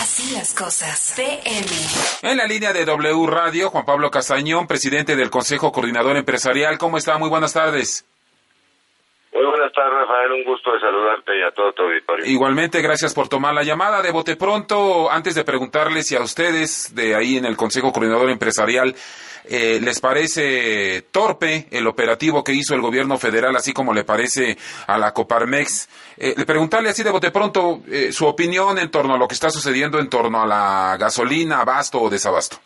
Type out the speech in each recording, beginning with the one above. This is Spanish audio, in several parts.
Así las cosas. PM. En la línea de W Radio, Juan Pablo Castañón, presidente del Consejo Coordinador Empresarial. ¿Cómo está? Muy buenas tardes. Muy buenas tardes, Rafael. Un gusto de saludarte y a todo tu auditorio. Igualmente, gracias por tomar la llamada. De bote pronto, antes de preguntarles si a ustedes, de ahí en el Consejo Coordinador Empresarial, les parece torpe el operativo que hizo el gobierno federal, así como le parece a la Coparmex, le preguntarle así de bote pronto su opinión en torno a lo que está sucediendo en torno a la gasolina, abasto o desabasto.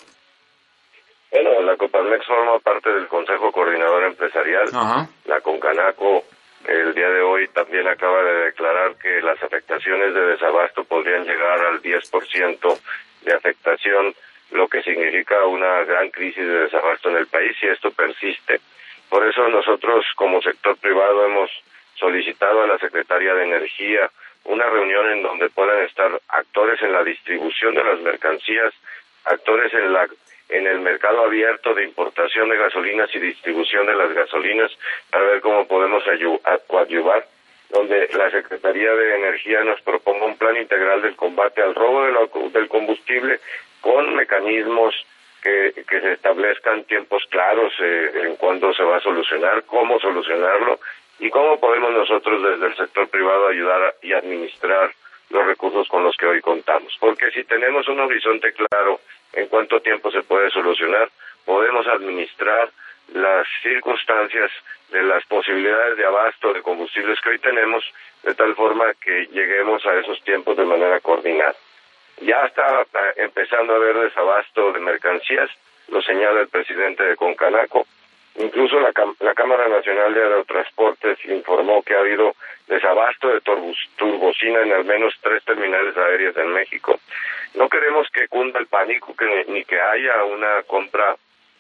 Bueno, la Coparmex forma parte del Consejo Coordinador Empresarial. Ajá. La Concanaco el día de hoy también acaba de declarar que las afectaciones de desabasto podrían llegar al 10% de afectación, lo que significa una gran crisis de desabasto en el país, y esto persiste. Por eso nosotros como sector privado hemos solicitado a la Secretaría de Energía una reunión en donde puedan estar actores en la distribución de las mercancías, actores en el mercado abierto de importación de gasolinas y distribución de las gasolinas, para ver cómo podemos coadyuvar, donde la Secretaría de Energía nos proponga un plan integral del combate al robo del combustible, con mecanismos que se establezcan tiempos claros en cuándo se va a solucionar, cómo solucionarlo y cómo podemos nosotros desde el sector privado ayudar y administrar los recursos con los que hoy contamos. Porque si tenemos un horizonte claro en cuánto tiempo se puede solucionar, podemos administrar las circunstancias de las posibilidades de abasto de combustibles que hoy tenemos, de tal forma que lleguemos a esos tiempos de manera coordinada. Ya está empezando a haber desabasto de mercancías, lo señala el presidente de Concanaco. Incluso la Cámara Nacional de Aerotransportes informó que ha habido desabasto de turbocina en al menos 3 terminales aéreas en México. No queremos que cunda el pánico, ni que haya una compra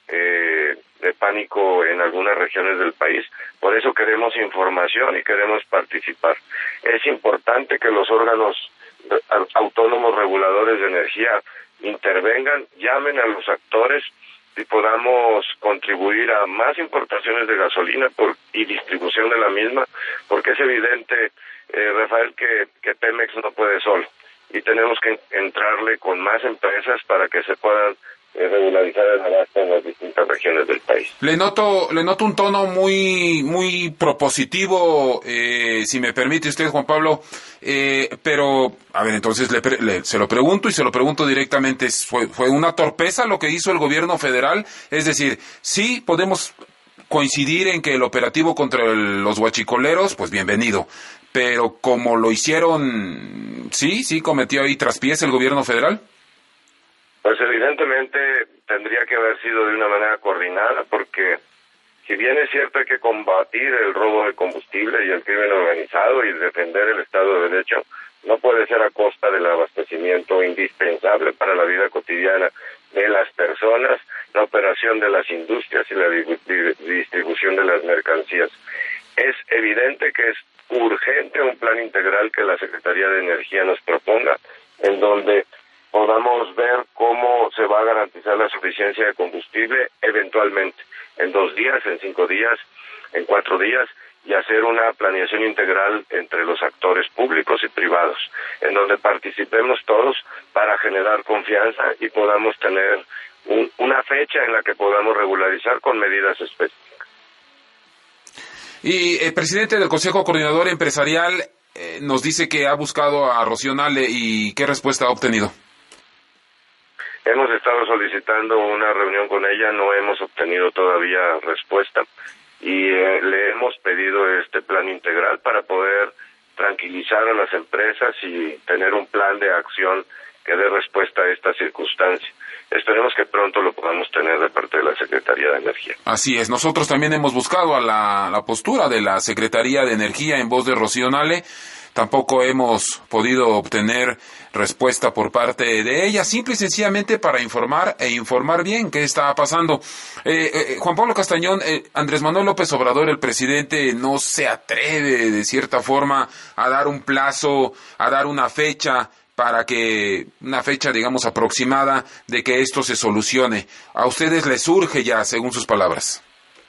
de pánico en algunas regiones del país. Por eso queremos información y queremos participar. Es importante que los órganos autónomos reguladores de energía intervengan, llamen a los actores y podamos contribuir a más importaciones de gasolina y distribución de la misma, porque es evidente, Rafael, que Pemex no puede solo, y tenemos que entrarle con más empresas para que se puedan regularizar el abasto en las distintas regiones del país. Le noto un tono muy propositivo, si me permite usted, Juan Pablo, pero, a ver, entonces se lo pregunto y se lo pregunto directamente, ¿fue una torpeza lo que hizo el gobierno federal? Es decir, sí podemos coincidir en que el operativo contra los huachicoleros, pues bienvenido, pero como lo hicieron, sí cometió ahí traspiés el gobierno federal. Pues evidentemente tendría que haber sido de una manera coordinada, porque si bien es cierto hay que combatir el robo de combustible y el crimen organizado y defender el Estado de Derecho, no puede ser a costa del abastecimiento indispensable para la vida cotidiana de las personas, la operación de las industrias y la distribución de las mercancías. Es evidente que es urgente un plan integral que la Secretaría de Energía nos proponga, en donde podamos ver cómo se va a garantizar la suficiencia de combustible eventualmente, en 2 días, en 5 días, en 4 días, y hacer una planeación integral entre los actores públicos y privados, en donde participemos todos para generar confianza y podamos tener una fecha en la que podamos regularizar con medidas específicas. Y el presidente del Consejo Coordinador Empresarial nos dice que ha buscado a Rocío Nale, y ¿qué respuesta ha obtenido? Hemos estado solicitando una reunión con ella, no hemos obtenido todavía respuesta, y le hemos pedido este plan integral para poder tranquilizar a las empresas y tener un plan de acción que dé respuesta a esta circunstancia. Esperemos que pronto lo podamos tener de parte de la Secretaría de Energía. Así es, nosotros también hemos buscado a la postura de la Secretaría de Energía en voz de Rocío Nale. Tampoco hemos podido obtener respuesta por parte de ella, simple y sencillamente para informar bien qué está pasando. Juan Pablo Castañón, Andrés Manuel López Obrador, el presidente, no se atreve de cierta forma a dar un plazo, a dar una fecha digamos aproximada de que esto se solucione. ¿A ustedes les surge ya, según sus palabras?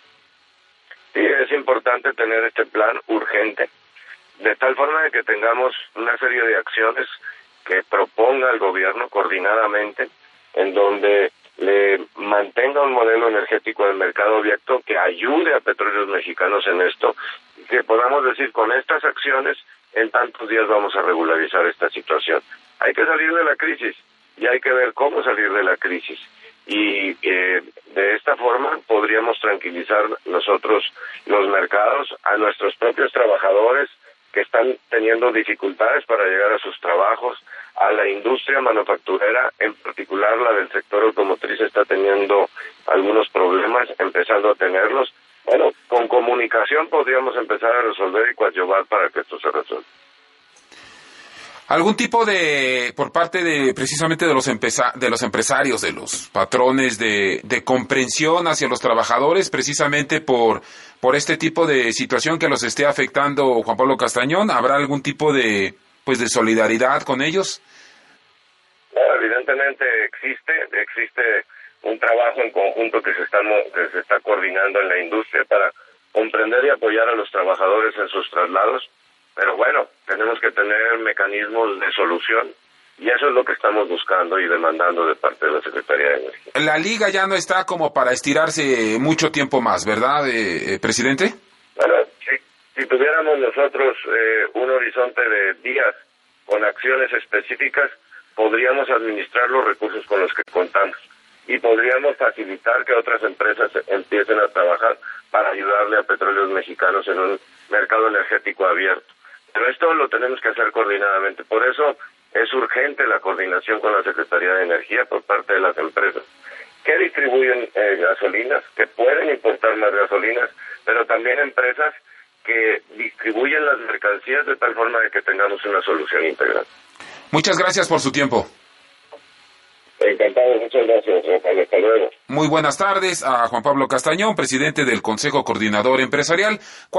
Sí, es importante tener este plan urgente, de tal forma de que tengamos una serie de acciones que proponga el gobierno coordinadamente, en donde le mantenga un modelo energético del mercado abierto que ayude a Petróleos Mexicanos en esto, y que podamos decir, con estas acciones, en tantos días vamos a regularizar esta situación. Hay que salir de la crisis y hay que ver cómo salir de la crisis. Y de esta forma podríamos tranquilizar nosotros los mercados, a nuestros propios trabajadores que están teniendo dificultades para llegar a sus trabajos, a la industria manufacturera, en particular la del sector automotriz está teniendo algunos problemas, empezando a tenerlos. Bueno, con comunicación podríamos empezar a resolver y coadyuvar para que esto se resuelva. ¿Algún tipo de, por parte de precisamente de los empresarios, de los patrones, de comprensión hacia los trabajadores, precisamente por este tipo de situación que los esté afectando, Juan Pablo Castañón? ¿Habrá algún tipo de solidaridad con ellos? No, evidentemente existe un trabajo en conjunto que se está coordinando en la industria para comprender y apoyar a los trabajadores en sus traslados. Pero bueno, tenemos que tener mecanismos de solución y eso es lo que estamos buscando y demandando de parte de la Secretaría de Energía. La liga ya no está como para estirarse mucho tiempo más, ¿verdad, presidente? Bueno, si tuviéramos nosotros un horizonte de días con acciones específicas, podríamos administrar los recursos con los que contamos y podríamos facilitar que otras empresas empiecen a trabajar para ayudarle a Petróleos Mexicanos en un mercado energético abierto. Pero esto lo tenemos que hacer coordinadamente. Por eso es urgente la coordinación con la Secretaría de Energía por parte de las empresas que distribuyen gasolinas, que pueden importar más gasolinas, pero también empresas que distribuyen las mercancías de tal forma de que tengamos una solución integral. Muchas gracias por su tiempo. Encantado, muchas gracias, Rafael. Hasta luego. Muy buenas tardes a Juan Pablo Castañón, presidente del Consejo Coordinador Empresarial.